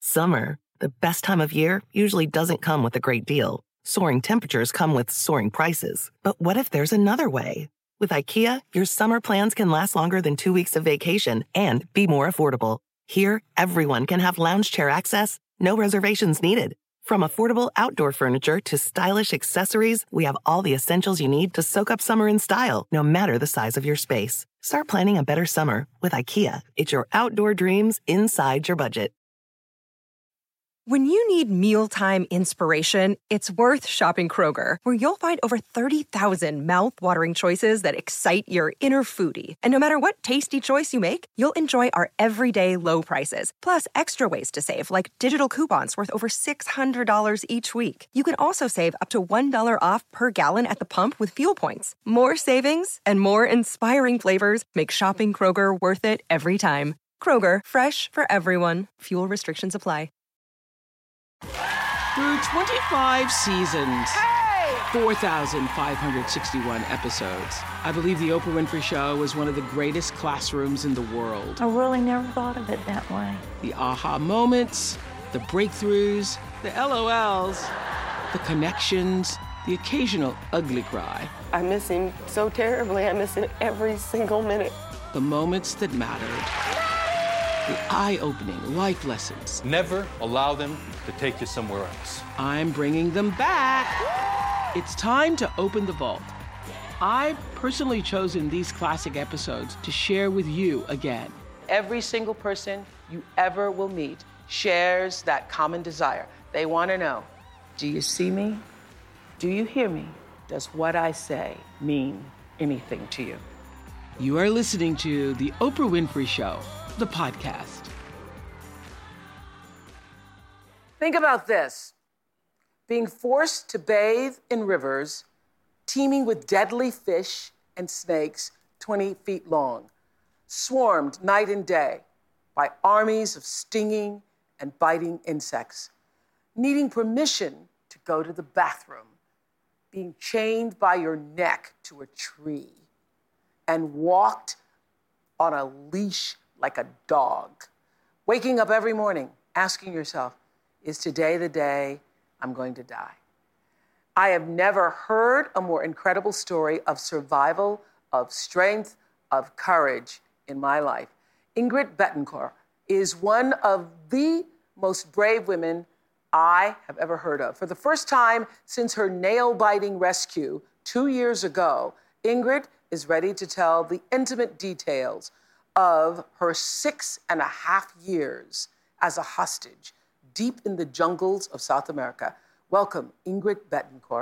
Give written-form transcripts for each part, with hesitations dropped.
Summer, the best time of year, usually doesn't come with a great deal. Soaring temperatures come with soaring prices. But what if there's another way? With IKEA, your summer plans can last longer than 2 weeks of vacation and be more affordable. Here, everyone can have lounge chair access, no reservations needed. From affordable outdoor furniture to stylish accessories, we have all the essentials you need to soak up summer in style, no matter the size of your space. Start planning a better summer with IKEA. It's your outdoor dreams inside your budget. When you need mealtime inspiration, it's worth shopping Kroger, where you'll find over 30,000 mouth-watering choices that excite your inner foodie. And no matter what tasty choice you make, you'll enjoy our everyday low prices, plus extra ways to save, like digital coupons worth over $600 each week. You can also save up to $1 off per gallon at the pump with fuel points. More savings and more inspiring flavors make shopping Kroger worth it every time. Kroger, fresh for everyone. Fuel restrictions apply. Through 25 seasons, 4,561 episodes, I believe The Oprah Winfrey Show was one of the greatest classrooms in the world. I really never thought of it that way. The aha moments, the breakthroughs, the LOLs, the connections, the occasional ugly cry. I miss him so terribly. I miss him every single minute. The moments that mattered. The eye-opening life lessons. Never allow them to take you somewhere else. I'm bringing them back. It's time to open the vault. I've personally chosen these classic episodes to share with you again. Every single person you ever will meet shares that common desire. They want to know, do you see me? Do you hear me? Does what I say mean anything to you? You are listening to The Oprah Winfrey Show, the podcast. Think about this. Being forced to bathe in rivers teeming with deadly fish and snakes 20 feet long, swarmed night and day by armies of stinging and biting insects, needing permission to go to the bathroom, being chained by your neck to a tree, and walked on a leash like a dog, waking up every morning asking yourself, is today the day I'm going to die? I have never heard a more incredible story of survival, of strength, of courage in my life. Ingrid Betancourt is one of the most brave women I have ever heard of. For the first time since her nail-biting rescue 2 years ago, Ingrid is ready to tell the intimate details of her 6.5 years as a hostage deep in the jungles of South America. Welcome, Ingrid Betancourt.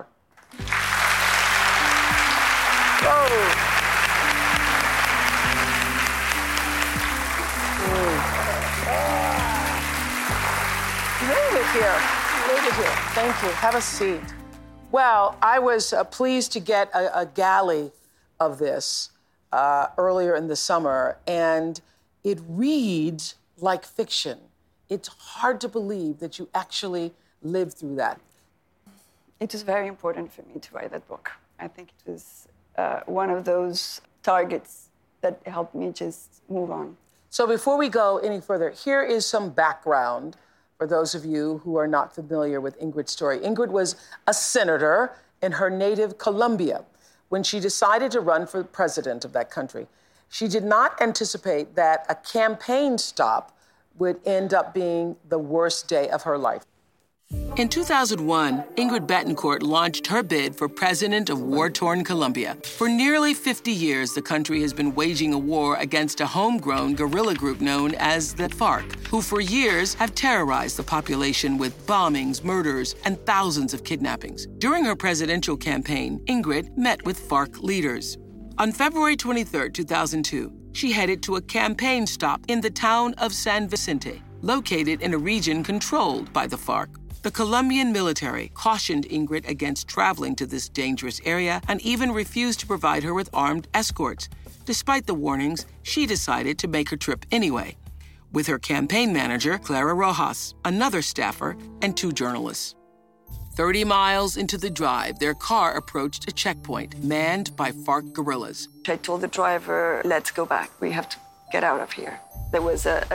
Leave it here. Thank you. Have a seat. Well, I was pleased to get a galley of this earlier in the summer, and it reads like fiction. It's hard to believe that you actually lived through that. It was very important for me to write that book. I think it was one of those targets that helped me just move on. So before we go any further, here is some background for those of you who are not familiar with Ingrid's story. Ingrid was a senator in her native Colombia when she decided to run for president of that country. She did not anticipate that a campaign stop would end up being the worst day of her life. In 2001, Ingrid Betancourt launched her bid for president of war-torn Colombia. For nearly 50 years, the country has been waging a war against a homegrown guerrilla group known as the FARC, who for years have terrorized the population with bombings, murders, and thousands of kidnappings. During her presidential campaign, Ingrid met with FARC leaders. On February 23, 2002, she headed to a campaign stop in the town of San Vicente, located in a region controlled by the FARC. The Colombian military cautioned Ingrid against traveling to this dangerous area and even refused to provide her with armed escorts. Despite the warnings, she decided to make her trip anyway, with her campaign manager, Clara Rojas, another staffer, and 2 journalists. 30 miles into the drive, their car approached a checkpoint manned by FARC guerrillas. I told the driver, let's go back. We have to get out of here. There was a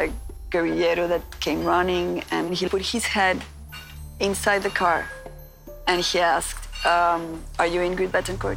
guerrillero that came running, and he put his head inside the car, and he asked, are you Ingrid Betancourt?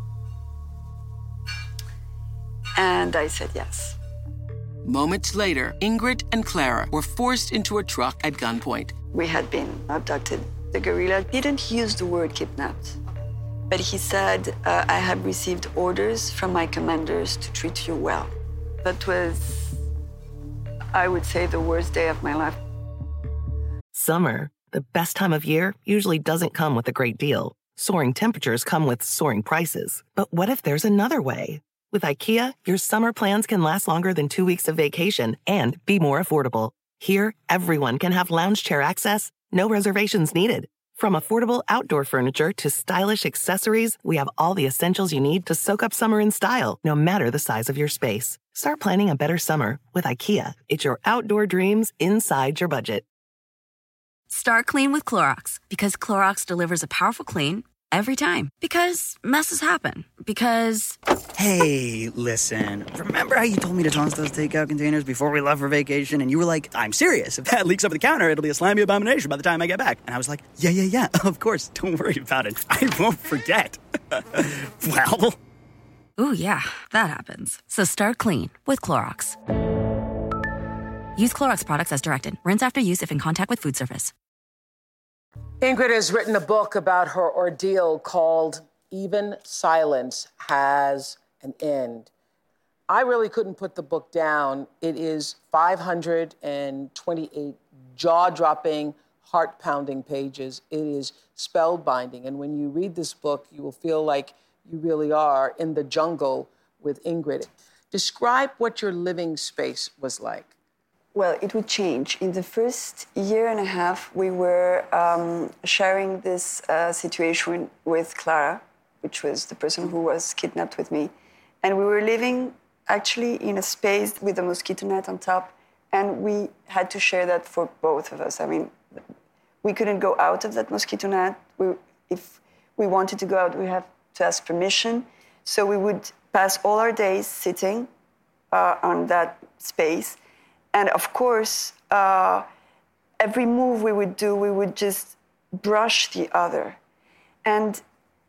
And I said yes. Moments later, Ingrid and Clara were forced into a truck at gunpoint. We had been abducted. The guerrilla didn't use the word kidnapped, but he said, I have received orders from my commanders to treat you well. That was, I would say, the worst day of my life. Summer, the best time of year, usually doesn't come with a great deal. Soaring temperatures come with soaring prices. But what if there's another way? With IKEA, your summer plans can last longer than 2 weeks of vacation and be more affordable. Here, everyone can have lounge chair access, no reservations needed. From affordable outdoor furniture to stylish accessories, we have all the essentials you need to soak up summer in style, no matter the size of your space. Start planning a better summer with IKEA. It's your outdoor dreams inside your budget. Start clean with Clorox, because Clorox delivers a powerful clean every time. Because messes happen. Because... Hey, listen. Remember how you told me to toss those takeout containers before we left for vacation? And you were like, I'm serious. If that leaks over the counter, it'll be a slimy abomination by the time I get back. And I was like, yeah, of course. Don't worry about it. I won't forget. Well... Ooh, yeah, that happens. So start clean with Clorox. Use Clorox products as directed. Rinse after use if in contact with food surface. Ingrid has written a book about her ordeal called Even Silence Has an End. I really couldn't put the book down. It is 528 jaw-dropping, heart-pounding pages. It is spellbinding. And when you read this book, you will feel like you really are in the jungle with Ingrid. Describe what your living space was like. Well, it would change. In the first year and a half, we were sharing this situation with Clara, which was the person who was kidnapped with me. And we were living actually in a space with a mosquito net on top, and we had to share that for both of us. I mean, we couldn't go out of that mosquito net. If we wanted to go out, we had to ask permission. So we would pass all our days sitting on that space. And of course, every move we would do, we would just brush the other. And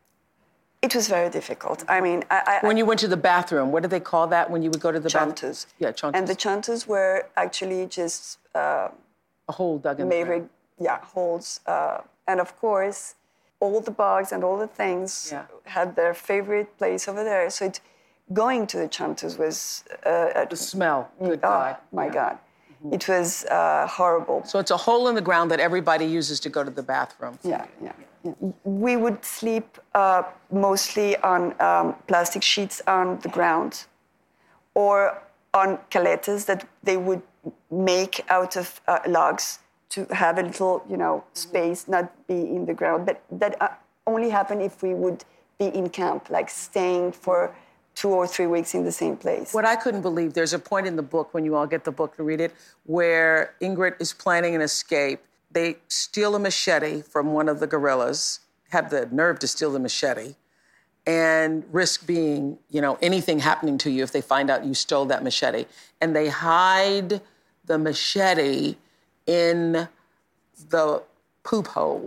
it was very difficult. I mean, when you went to the bathroom, what did they call that when you would go to the bathroom? Chantas. Yeah, chantas. And the chantas were actually just... a hole dug in the ground. Yeah, holes. And of course, all the bugs and all the things had their favorite place over there. So going to the chantas was... the smell, good God. My God. Mm-hmm. It was horrible. So it's a hole in the ground that everybody uses to go to the bathroom. Yeah. We would sleep mostly on plastic sheets on the ground or on caletas that they would make out of logs to have a little, space, not be in the ground. But that only happened if we would be in camp, like staying for 2 or 3 weeks in the same place. What I couldn't believe, there's a point in the book, when you all get the book to read it, where Ingrid is planning an escape. They steal a machete from one of the guerrillas, have the nerve to steal the machete, and risk being, anything happening to you if they find out you stole that machete. And they hide the machete in the poop hole.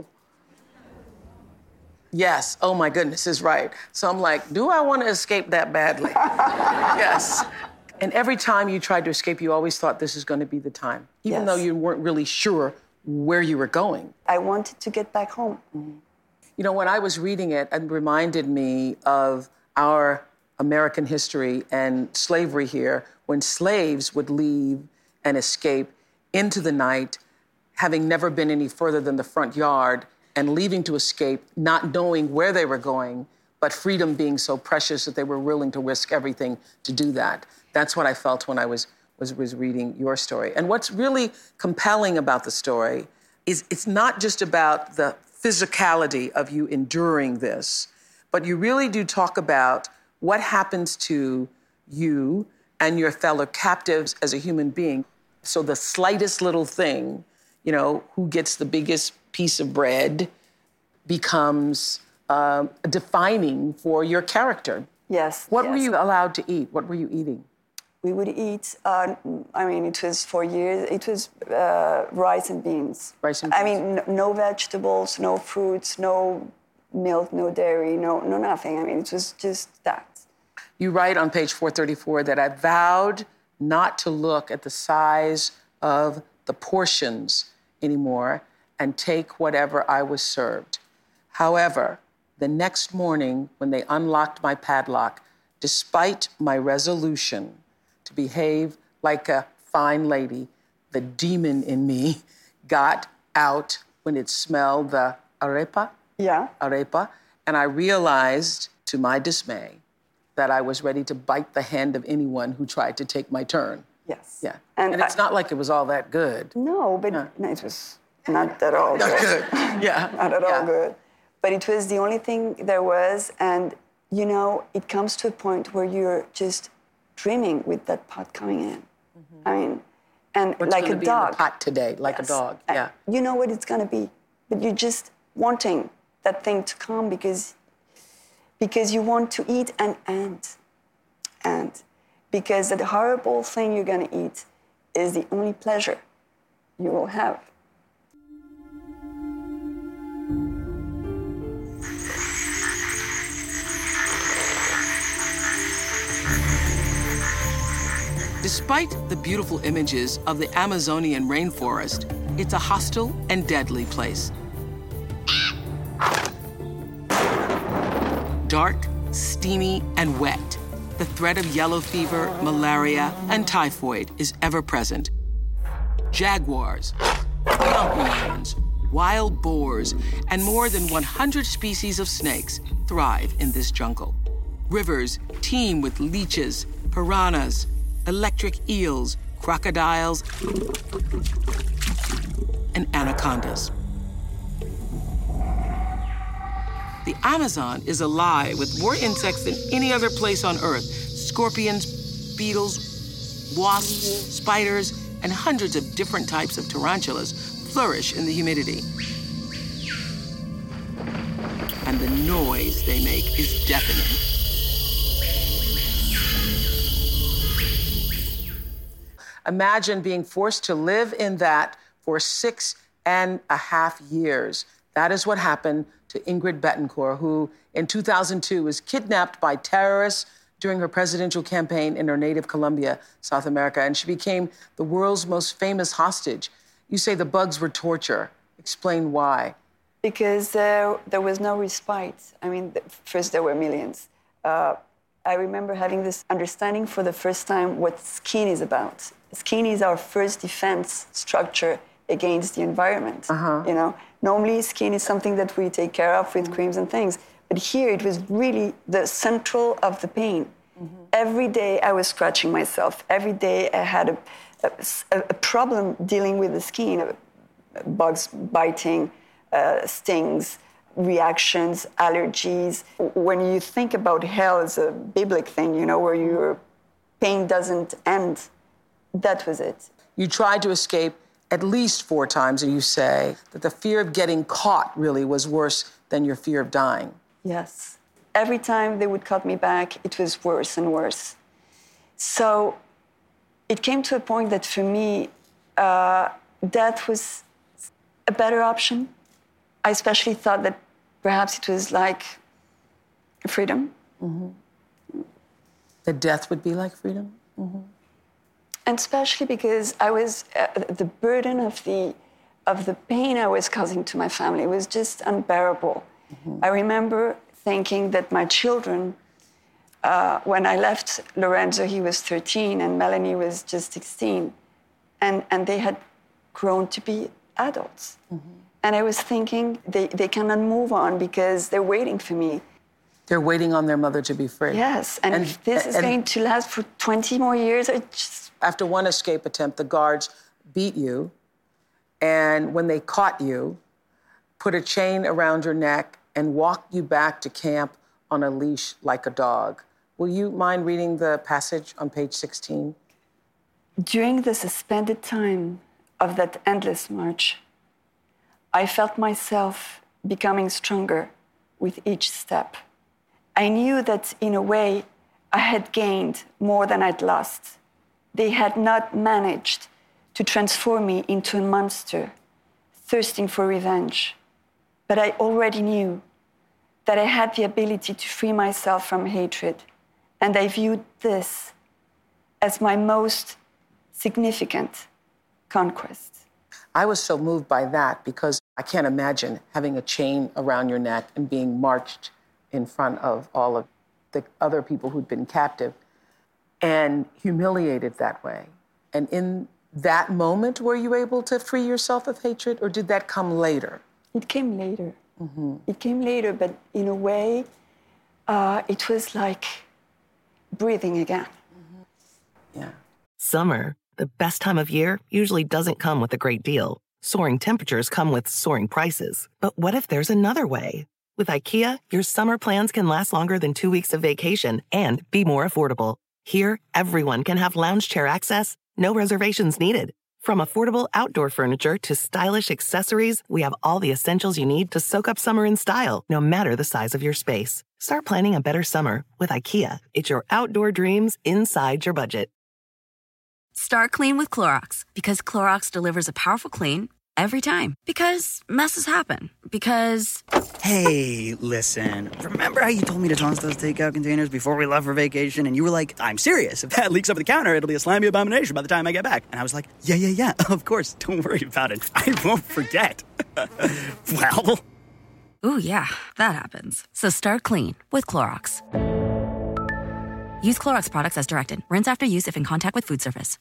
Yes, oh my goodness, is right. So I'm like, do I want to escape that badly? Yes. And every time you tried to escape, you always thought this is going to be the time, even though you weren't really sure where you were going. I wanted to get back home. Mm-hmm. When I was reading it, it reminded me of our American history and slavery here, when slaves would leave and escape into the night, having never been any further than the front yard, and leaving to escape, not knowing where they were going, but freedom being so precious that they were willing to risk everything to do that. That's what I felt when I was reading your story. And what's really compelling about the story is it's not just about the physicality of you enduring this, but you really do talk about what happens to you and your fellow captives as a human being. So the slightest little thing, who gets the biggest piece of bread becomes defining for your character. Yes. What were you allowed to eat? What were you eating? We would eat, it was for years, it was rice and beans. Rice and beans. I mean, no vegetables, no fruits, no milk, no dairy, no nothing. I mean, it was just that. You write on page 434 that I vowed not to look at the size of the portions anymore and take whatever I was served. However, the next morning when they unlocked my padlock, despite my resolution to behave like a fine lady, the demon in me got out when it smelled the arepa. Yeah. Arepa. And I realized, to my dismay, that I was ready to bite the hand of anyone who tried to take my turn. Yes. Yeah. And it's not like it was all that good. No, but no, it was not at all good. Yeah. Not at all good. But it was the only thing there was. And, it comes to a point where you're just dreaming with that pot coming in. Mm-hmm. I mean, and what's like a be dog. In the pot today, like a dog. Yeah. You know what it's going to be. But you're just wanting that thing to come because you want to eat and because the horrible thing you're going to eat is the only pleasure you will have. Despite the beautiful images of the Amazonian rainforest, it's a hostile and deadly place. Dark, steamy, and wet, the threat of yellow fever, malaria, and typhoid is ever present. Jaguars, mountain lions, wild boars, and more than 100 species of snakes thrive in this jungle. Rivers teem with leeches, piranhas, electric eels, crocodiles, and anacondas. The Amazon is alive with more insects than any other place on Earth. Scorpions, beetles, wasps, spiders, and hundreds of different types of tarantulas flourish in the humidity. And the noise they make is deafening. Imagine being forced to live in that for 6.5 years. That is what happened to Ingrid Betancourt, who in 2002 was kidnapped by terrorists during her presidential campaign in her native Colombia, South America, and she became the world's most famous hostage. You say the bugs were torture. Explain why. Because there was no respite. I mean, first there were millions. I remember having this understanding for the first time what skin is about. Skin is our first defense structure against the environment. Normally skin is something that we take care of with creams and things, but here it was really the central of the pain. Every day I was scratching myself. Every day I had a problem dealing with the skin, bugs biting, stings, reactions, allergies. When you think about hell as a biblical thing, where your pain doesn't end, that was it. You tried to escape at least 4 times, and you say that the fear of getting caught really was worse than your fear of dying. Yes. Every time they would cut me back, it was worse and worse. So it came to a point that for me, death was a better option. I especially thought that perhaps it was like freedom. That death would be like freedom? And especially because I was, the burden of the pain I was causing to my family was just unbearable. I remember thinking that my children, when I left Lorenzo, he was 13 and Melanie was just 16. And they had grown to be adults. And I was thinking they cannot move on because they're waiting for me. They're waiting on their mother to be free. Yes, and if this is going to last for 20 more years, I just... After one escape attempt, the guards beat you, and when they caught you, put a chain around your neck and walked you back to camp on a leash like a dog. Will you mind reading the passage on page 16? During the suspended time of that endless march, I felt myself becoming stronger with each step. I knew that, in a way, I had gained more than I'd lost. They had not managed to transform me into a monster, thirsting for revenge. But I already knew that I had the ability to free myself from hatred, and I viewed this as my most significant conquest. I was so moved by that because I can't imagine having a chain around your neck and being marched in front of all of the other people who'd been captive and humiliated that way. And in that moment, were you able to free yourself of hatred, or did that come later? It came later. Mm-hmm. It came later, but in a way, it was like breathing again. Mm-hmm. Yeah. Summer, the best time of year, usually doesn't come with a great deal. Soaring temperatures come with soaring prices. But what if there's another way? With IKEA, your summer plans can last longer than 2 weeks of vacation and be more affordable. Here, everyone can have lounge chair access, no reservations needed. From affordable outdoor furniture to stylish accessories, we have all the essentials you need to soak up summer in style, no matter the size of your space. Start planning a better summer with IKEA. It's your outdoor dreams inside your budget. Start clean with Clorox, because Clorox delivers a powerful clean every time. Because messes happen. Because... Hey, listen. Remember how you told me to toss those takeout containers before we left for vacation? And you were like, I'm serious. If that leaks over the counter, it'll be a slimy abomination by the time I get back. And I was like, yeah, of course. Don't worry about it. I won't forget. Well... Ooh, yeah, that happens. So start clean with Clorox. Use Clorox products as directed. Rinse after use if in contact with food surface.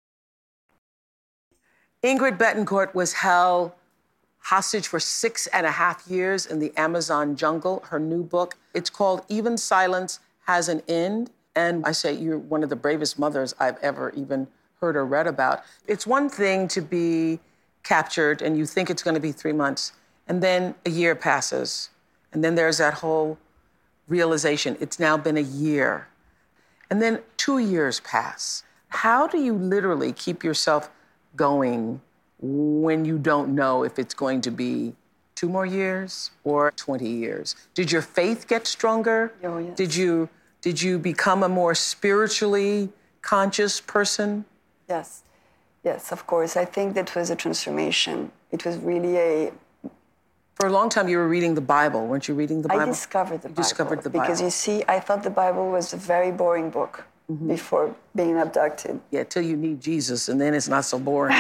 Ingrid Betancourt was held hostage for 6.5 years in the Amazon jungle. Her new book, it's called Even Silence Has an End. And I say you're one of the bravest mothers I've ever even heard or read about. It's one thing to be captured and you think it's going to be 3 months, and then a year passes. And then there's that whole realization, it's now been a year. And then 2 years pass. How do you literally keep yourself going when you don't know if it's going to be 2 more years or 20 years? Did your faith get stronger? Oh, yes. Did you become a more spiritually conscious person? Yes, of course. I think that was a transformation. It was really For a long time, you were reading the Bible. Weren't you reading the Bible? I discovered the Bible. Discovered the Bible. Because you see, I thought the Bible was a very boring book before being abducted. Yeah, till you need Jesus, and then it's not so boring.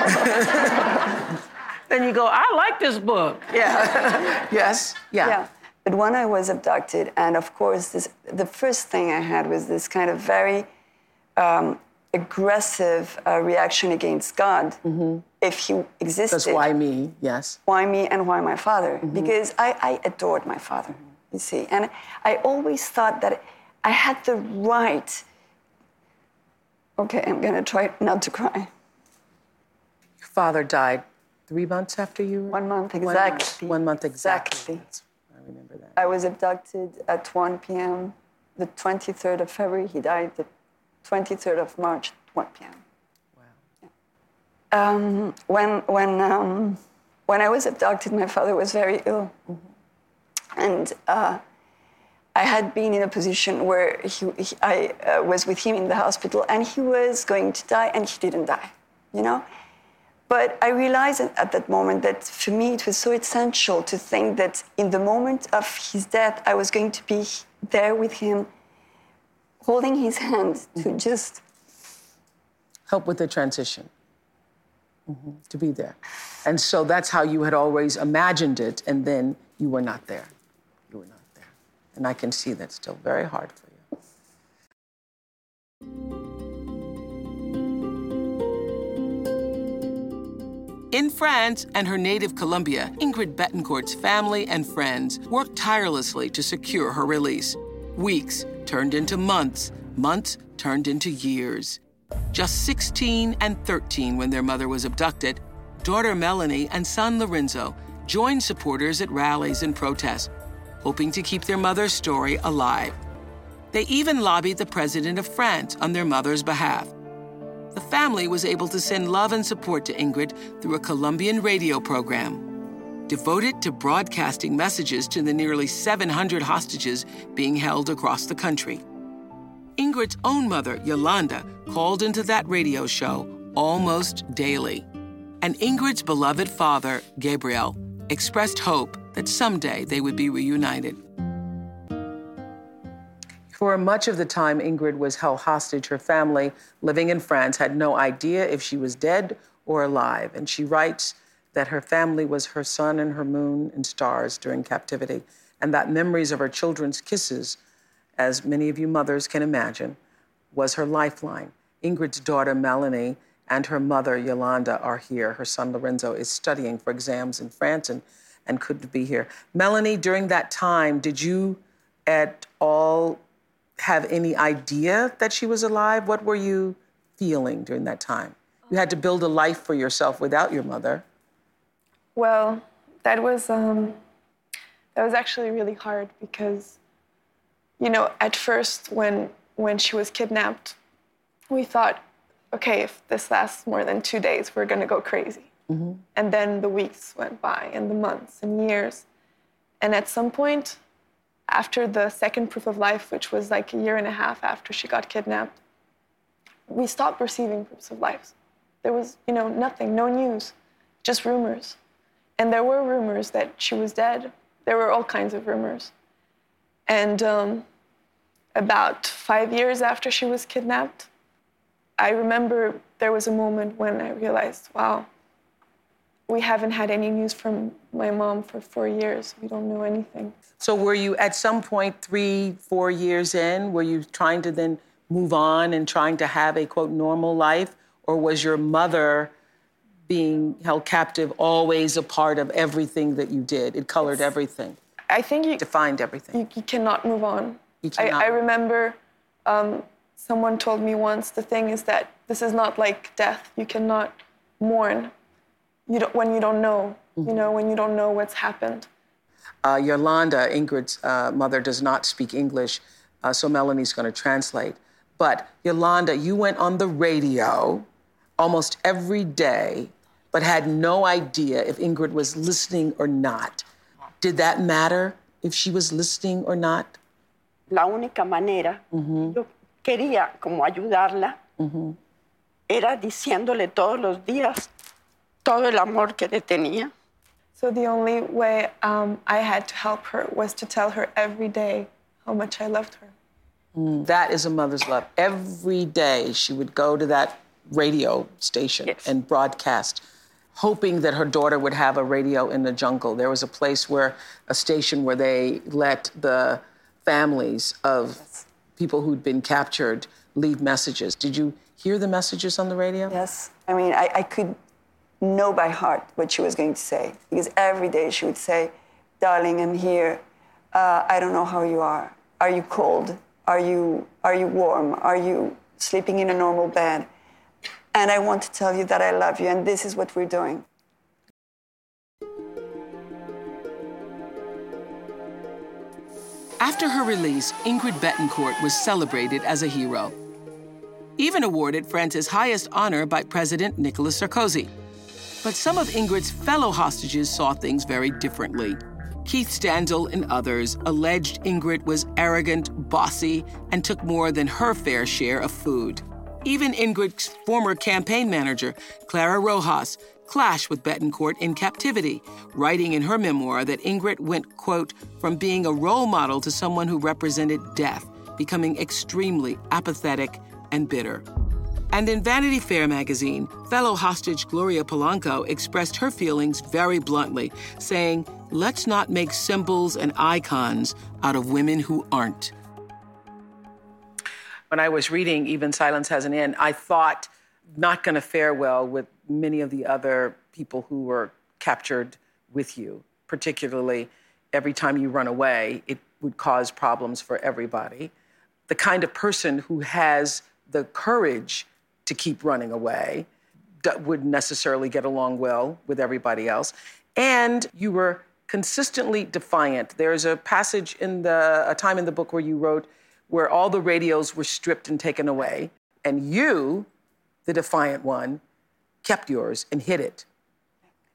Then you go, I like this book. Yeah. Yes. Yeah. But when I was abducted, and of course, the first thing I had was this kind of very aggressive reaction against God, if he existed. Because why me? Yes. Why me and why my father? Because I adored my father, you see. And I always thought that I had the right... Okay, I'm going to try not to cry. Your father died 3 months after you were? 1 month exactly. 1 month exactly. I remember that. I was abducted at 1 p.m. the 23rd of February. He died the 23rd of March, 1 p.m. Wow. Yeah. When I was abducted, my father was very ill. And I had been in a position where I was with him in the hospital, and he was going to die, and he didn't die, you know? But I realized at that moment that for me it was so essential to think that in the moment of his death, I was going to be there with him, holding his hand to just... help with the transition, to be there. And so that's how you had always imagined it, and then you were not there. You were not there. And I can see that's still very hard for you. In France and her native Colombia, Ingrid Betancourt's family and friends worked tirelessly to secure her release. Weeks turned into months, months turned into years. Just 16 and 13 when their mother was abducted, daughter Melanie and son Lorenzo joined supporters at rallies and protests, hoping to keep their mother's story alive. They even lobbied the president of France on their mother's behalf. The family was able to send love and support to Ingrid through a Colombian radio program, devoted to broadcasting messages to the nearly 700 hostages being held across the country. Ingrid's own mother, Yolanda, called into that radio show almost daily. And Ingrid's beloved father, Gabriel, expressed hope that someday they would be reunited. For much of the time Ingrid was held hostage, her family, living in France, had no idea if she was dead or alive. And she writes that her family was her sun and her moon and stars during captivity, and that memories of her children's kisses, as many of you mothers can imagine, was her lifeline. Ingrid's daughter, Melanie, and her mother, Yolanda, are here. Her son, Lorenzo, is studying for exams in France and couldn't be here. Melanie, during that time, did you at all have any idea that she was alive? What were you feeling during that time? You had to build a life for yourself without your mother. Well, that was actually really hard because, you know, at first when she was kidnapped, we thought, okay, if this lasts more than 2 days, we're gonna go crazy. Mm-hmm. And then the weeks went by and the months and years. And at some point, after the second proof of life, which was like 1.5 years after she got kidnapped, we stopped receiving proofs of life. There was, you know, nothing, no news, just rumors. And there were rumors that she was dead. There were all kinds of rumors. And about 5 years after she was kidnapped, I remember there was a moment when I realized, wow, we haven't had any news from my mom for 4 years. We don't know anything. So were you at some point 3-4 years in, were you trying to then move on and trying to have a, quote, normal life? Or was your mother being held captive always a part of everything that you did? It colored everything. I think you defined everything. You cannot move on. You cannot. I remember someone told me once, the thing is that this is not like death. You cannot mourn when you don't know, you know, when you don't know what's happened. Yolanda, Ingrid's mother, does not speak English, so Melanie's going to translate. But Yolanda, you went on the radio almost every day, but had no idea if Ingrid was listening or not. Did that matter, if she was listening or not? La única manera, yo quería como ayudarla, era diciéndole todos los días todo el amor que le tenía. So the only way I had to help her was to tell her every day how much I loved her. That is a mother's love. Every day she would go to that radio station and broadcast, hoping that her daughter would have a radio in the jungle. There was a station where they let the families of people who'd been captured leave messages. Did you hear the messages on the radio? Yes. I mean, I could know by heart what she was going to say, because every day she would say, darling, I'm here. I don't know how you are. Are you cold? Are you warm? Are you sleeping in a normal bed? And I want to tell you that I love you, and this is what we're doing. After her release, Ingrid Betancourt was celebrated as a hero, even awarded France's highest honor by President Nicolas Sarkozy. But some of Ingrid's fellow hostages saw things very differently. Keith Standell and others alleged Ingrid was arrogant, bossy, and took more than her fair share of food. Even Ingrid's former campaign manager, Clara Rojas, clashed with Betancourt in captivity, writing in her memoir that Ingrid went, quote, from being a role model to someone who represented death, becoming extremely apathetic and bitter. And in Vanity Fair magazine, fellow hostage Gloria Polanco expressed her feelings very bluntly, saying, let's not make symbols and icons out of women who aren't. When I was reading Even Silence Has an End, I thought not going to fare well with many of the other people who were captured with you, particularly every time you run away, it would cause problems for everybody. The kind of person who has the courage to keep running away wouldn't necessarily get along well with everybody else. And you were consistently defiant. There's a passage a time in the book where you wrote where all the radios were stripped and taken away, and you, the defiant one, kept yours and hid it.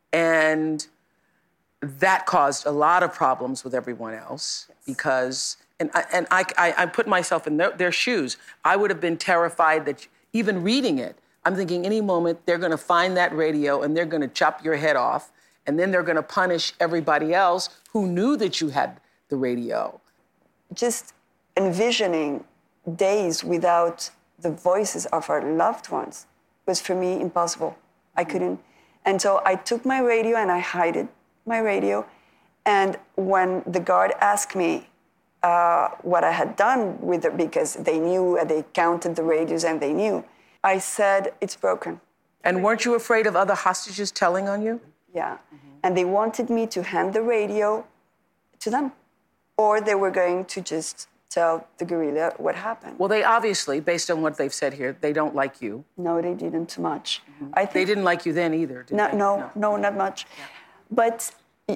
And that caused a lot of problems with everyone else because And I put myself in their shoes. I would have been terrified that even reading it, I'm thinking any moment they're going to find that radio and they're going to chop your head off, and then they're going to punish everybody else who knew that you had the radio. Just envisioning days without the voices of our loved ones was for me impossible. I couldn't. And so I took my radio and I hid my radio. And when the guard asked me what I had done with it, because they knew, they counted the radios and they knew, I said, it's broken. And weren't you afraid of other hostages telling on you? Yeah. And they wanted me to hand the radio to them, or they were going to just tell the guerrilla what happened. Well, they obviously, based on what they've said here, they don't like you. No, they didn't too much. I think they didn't like you then either, did they? No, not much. Yeah. But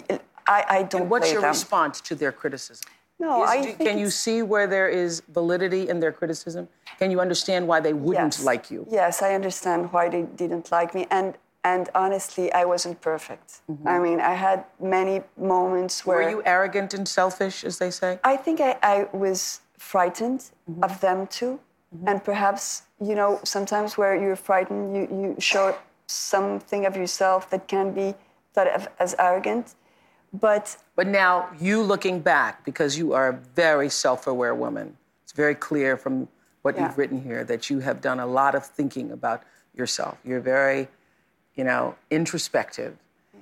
I don't. And what's blame your them. response to their criticism? No, Can you see where there is validity in their criticism? Can you understand why they wouldn't like you? Yes, I understand why they didn't like me. And honestly, I wasn't perfect. I mean, I had many moments where... Were you arrogant and selfish, as they say? I think I was frightened of them too. And perhaps, you know, sometimes where you're frightened, you show something of yourself that can be thought of as arrogant. But now, you looking back, because you are a very self-aware woman, it's very clear from what you've written here that you have done a lot of thinking about yourself. You're very, you know, introspective.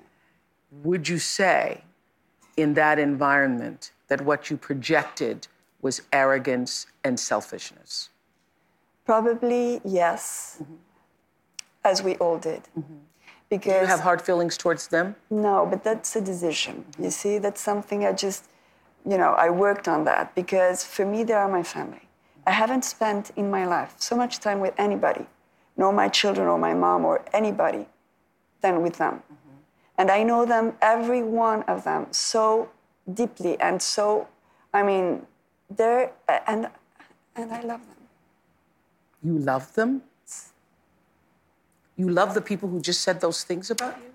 Would you say in that environment that what you projected was arrogance and selfishness? Probably yes, as we all did. Because do you have hard feelings towards them? No, but that's a decision. You see, that's something I just, you know, I worked on that because for me, they are my family. I haven't spent in my life so much time with anybody, nor my children or my mom or anybody, than with them. And I know them, every one of them, so deeply and so, I mean, they're, and I love them. You love them? You love the people who just said those things about you?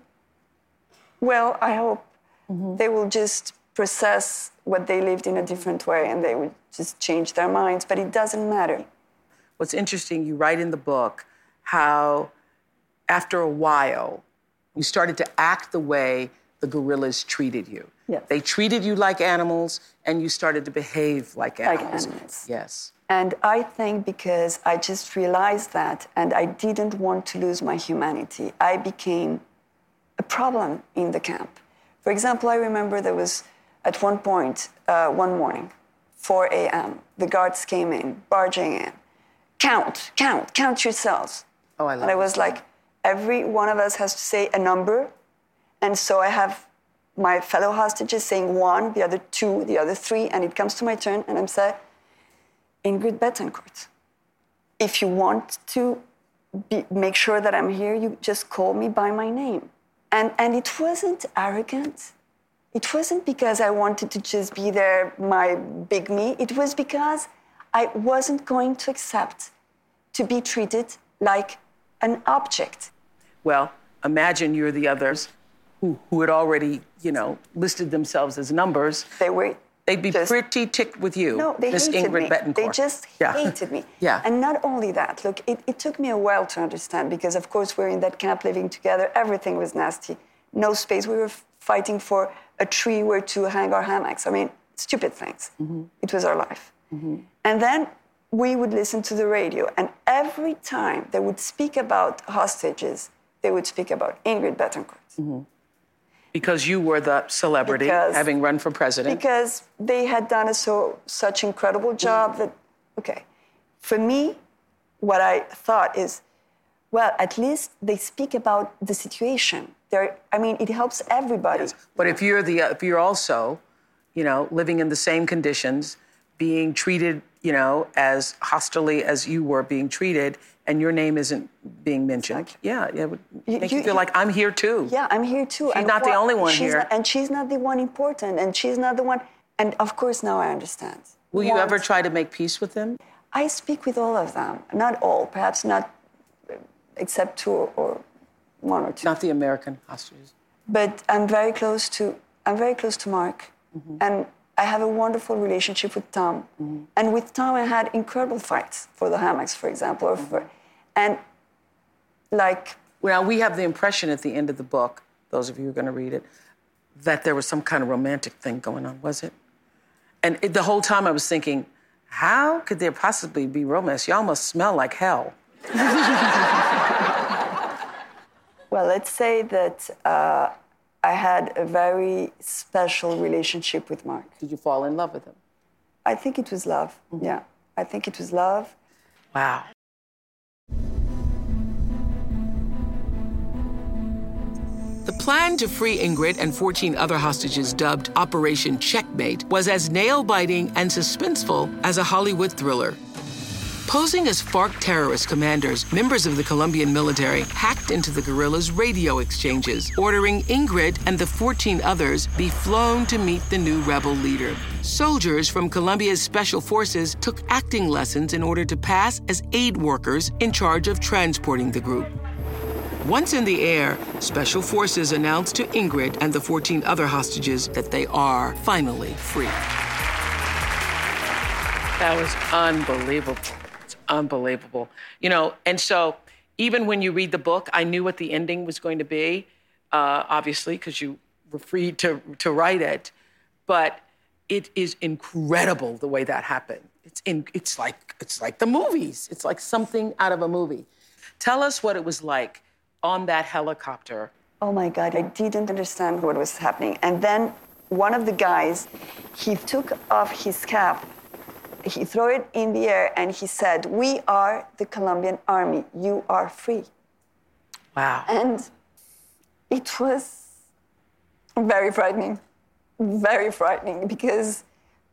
Well, I hope they will just process what they lived in a different way and they will just change their minds, but it doesn't matter. What's interesting, you write in the book how after a while, you started to act the way the guerrillas treated you. Yes. They treated you like animals and you started to behave like animals. Like animals. Yes. And I think because I just realized that and I didn't want to lose my humanity, I became a problem in the camp. For example, I remember there was at one point, one morning, 4 a.m., the guards came in, barging in. Count yourselves. Oh, I love it. And I was like, every one of us has to say a number. And so I have my fellow hostages saying 1, the other 2, the other 3, and it comes to my turn and I'm saying, Ingrid Betancourt, if you want to make sure that I'm here, you just call me by my name. And it wasn't arrogant. It wasn't because I wanted to just be there, my big me. It was because I wasn't going to accept to be treated like an object. Well, imagine you're the others who had already, you know, listed themselves as numbers. They'd be pretty ticked with you, no, they Miss hated Ingrid me. Betancourt. They just hated me. Yeah. And not only that, look, it took me a while to understand because, of course, we're in that camp living together. Everything was nasty. No space. We were fighting for a tree where to hang our hammocks. I mean, stupid things. It was our life. And then we would listen to the radio. And every time they would speak about hostages, they would speak about Ingrid Betancourt. Because you were the celebrity, having run for president. Because they had done such incredible job that, okay. For me, what I thought is, well, at least they speak about the situation. I mean, it helps everybody. Yes. But if you're also, you know, living in the same conditions, being treated, you know, as hostilely as you were being treated, and your name isn't being mentioned, it would make you feel like I'm here too. Yeah, I'm here too. She's not the only one here. And she's not the one important, and she's not the one. And of course, now I understand. Will you ever try to make peace with them? I speak with all of them. Not all, perhaps not, except 2 or 1 or 2. Not the American hostages. But I'm very close to Mark, and I have a wonderful relationship with Tom. And with Tom, I had incredible fights for the hammocks, for example. And like... Well, we have the impression at the end of the book, those of you who are going to read it, that there was some kind of romantic thing going on, was it? And the whole time I was thinking, how could there possibly be romance? Y'all must smell like hell. Well, let's say that I had a very special relationship with Mark. Did you fall in love with him? I think it was love, yeah. I think it was love. Wow. The plan to free Ingrid and 14 other hostages, dubbed Operation Checkmate, was as nail-biting and suspenseful as a Hollywood thriller. Posing as FARC terrorist commanders, members of the Colombian military hacked into the guerrillas' radio exchanges, ordering Ingrid and the 14 others be flown to meet the new rebel leader. Soldiers from Colombia's special forces took acting lessons in order to pass as aid workers in charge of transporting the group. Once in the air, Special Forces announced to Ingrid and the 14 other hostages that they are finally free. That was unbelievable. It's unbelievable. You know, and so even when you read the book, I knew what the ending was going to be, obviously, because you were free to write it. But it is incredible the way that happened. It's like the movies. It's like something out of a movie. Tell us what it was like on that helicopter. Oh my God, I didn't understand what was happening. And then one of the guys, he took off his cap, he threw it in the air, and he said, "We are the Colombian army, you are free." Wow. And it was very frightening because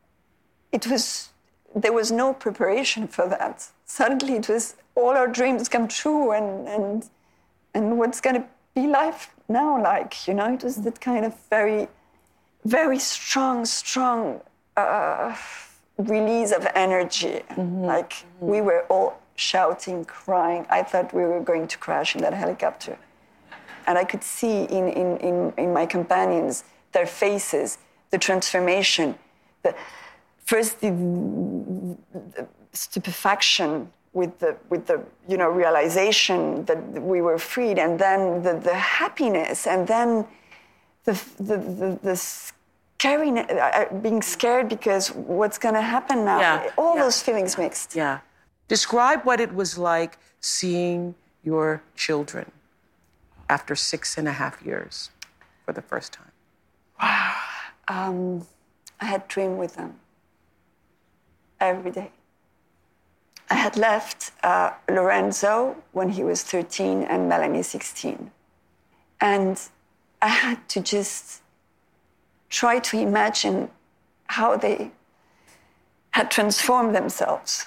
there was no preparation for that. Suddenly it was all our dreams come true and what's going to be life now like, you know? It was that kind of very, very strong release of energy. Like we were all shouting, crying. I thought we were going to crash in that helicopter. And I could see in my companions, their faces, the transformation, the stupefaction with the realization that we were freed, and then the happiness, and then the scariness, being scared because what's going to happen now? Yeah. All those feelings mixed. Yeah. Describe what it was like seeing your children after 6.5 years for the first time. Wow. I had dreamed with them every day. I had left Lorenzo when he was 13 and Melanie 16. And I had to just try to imagine how they had transformed themselves.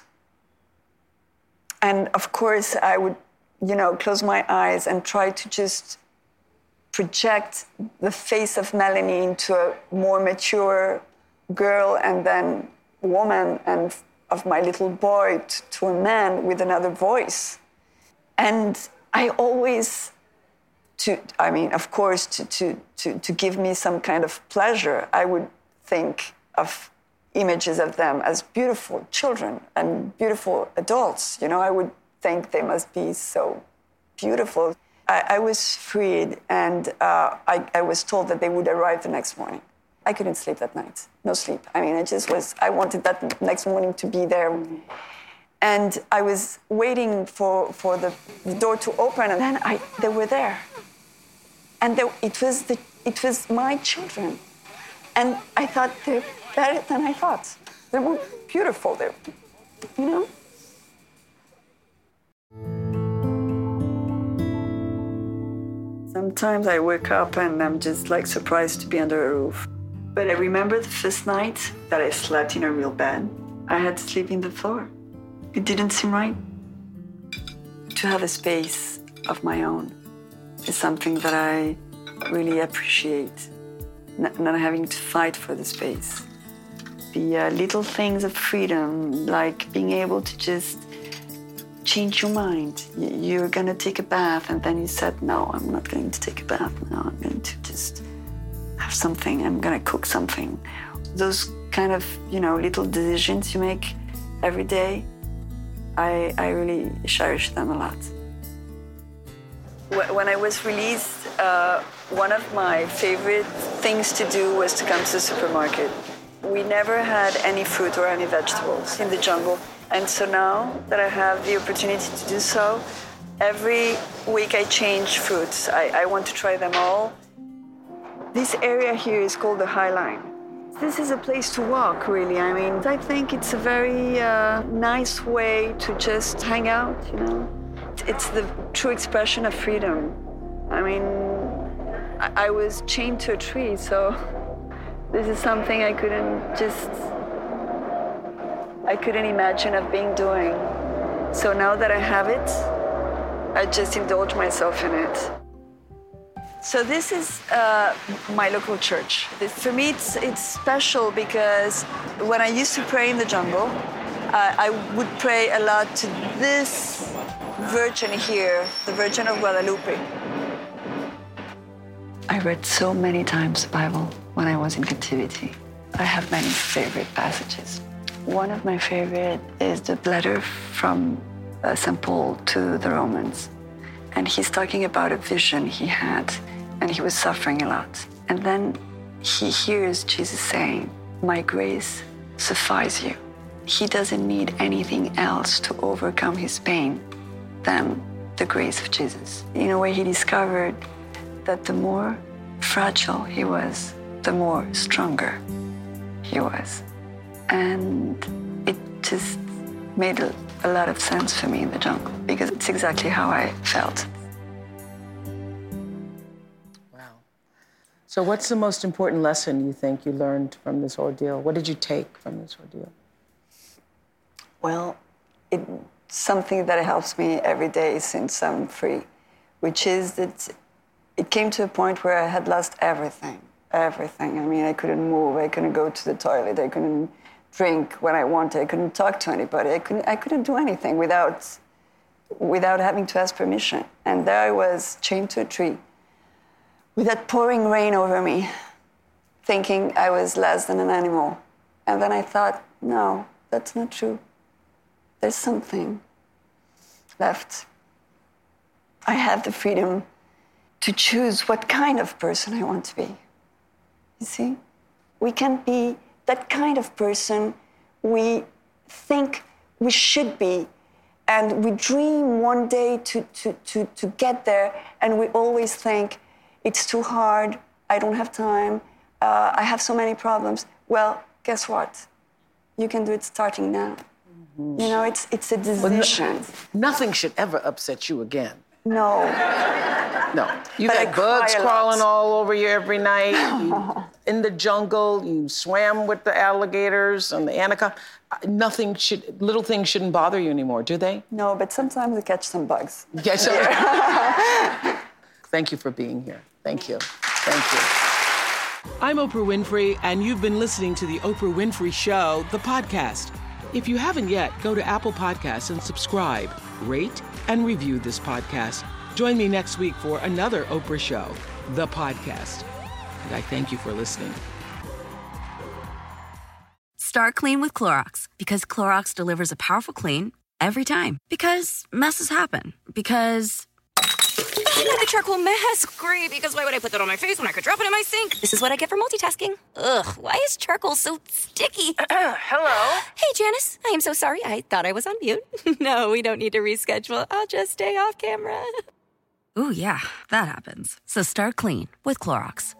And of course, I would, close my eyes and try to just project the face of Melanie into a more mature girl and then woman, and of my little boy to a man with another voice. And I always, of course, to give me some kind of pleasure, I would think of images of them as beautiful children and beautiful adults. I would think they must be so beautiful. I was freed, and I was told that they would arrive the next morning. I couldn't sleep that night. No sleep. I wanted that next morning to be there. And I was waiting for the door to open, and then they were there. And it was my children. And I thought they're better than I thought. They were beautiful. Sometimes I wake up and I'm just surprised to be under a roof. But I remember the first night that I slept in a real bed. I had to sleep in the floor. It didn't seem right. To have a space of my own is something that I really appreciate. Not having to fight for the space. The little things of freedom, like being able to just change your mind. You're going to take a bath, and then you said, no, I'm not going to take a bath now. I'm going to just have something. I'm going to cook something. those kind of, little decisions you make every day, I really cherish them a lot. When I was released, one of my favorite things to do was to come to the supermarket. We never had any fruit or any vegetables in the jungle. And so now that I have the opportunity to do so, every week I change fruits. I want to try them all. This area here is called the High Line. This is a place to walk, really. I mean, I think it's a very nice way to just hang out, It's the true expression of freedom. I mean, I was chained to a tree, so this is something I couldn't imagine of being doing. So now that I have it, I just indulge myself in it. So this is my local church. For me, it's special because when I used to pray in the jungle, I would pray a lot to this Virgin here, the Virgin of Guadalupe. I read so many times the Bible when I was in captivity. I have many favorite passages. One of my favorite is the letter from St. Paul to the Romans. And he's talking about a vision he had, and he was suffering a lot. And then he hears Jesus saying, "My grace suffices you." He doesn't need anything else to overcome his pain than the grace of Jesus. In a way, he discovered that the more fragile he was, the more stronger he was. And it just made a lot of sense for me in the jungle, because it's exactly how I felt. Wow. So what's the most important lesson you think you learned from this ordeal? What did you take from this ordeal? Well, it's something that helps me every day since I'm free, which is that it came to a point where I had lost everything. Everything. I mean, I couldn't move, I couldn't go to the toilet, I couldn't drink when I wanted, I couldn't talk to anybody, I couldn't do anything without having to ask permission. And there I was, chained to a tree, with that pouring rain over me, thinking I was less than an animal. And then I thought, no, that's not true. There's something left. I have the freedom to choose what kind of person I want to be. You see? We can be that kind of person we think we should be, and we dream one day to get there, and we always think, it's too hard, I don't have time, I have so many problems. Well, guess what? You can do it starting now. Mm-hmm. It's a decision. Well, nothing should ever upset you again. No. No. You got bugs crawling all over you every night. In the jungle, you swam with the alligators and the anaconda. Little things shouldn't bother you anymore, do they? No, but sometimes I catch some bugs. Yes. Thank you for being here. Thank you. Thank you. I'm Oprah Winfrey, and you've been listening to The Oprah Winfrey Show, the podcast. If you haven't yet, go to Apple Podcasts and subscribe, rate, and review this podcast. Join me next week for another Oprah Show, the podcast. And I thank you for listening. Start clean with Clorox, because Clorox delivers a powerful clean every time. Because messes happen. Because the charcoal mask. Great, because why would I put that on my face when I could drop it in my sink? This is what I get for multitasking. Ugh, why is charcoal so sticky? Hello? Hey, Janice. I am so sorry. I thought I was on mute. No, we don't need to reschedule. I'll just stay off camera. Ooh, yeah, that happens. So start clean with Clorox.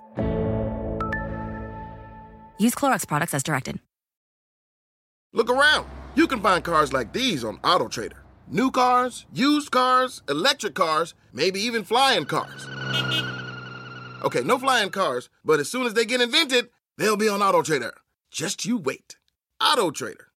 Use Clorox products as directed. Look around. You can find cars like these on AutoTrader. New cars, used cars, electric cars, maybe even flying cars. Okay, no flying cars, but as soon as they get invented, they'll be on AutoTrader. Just you wait. AutoTrader.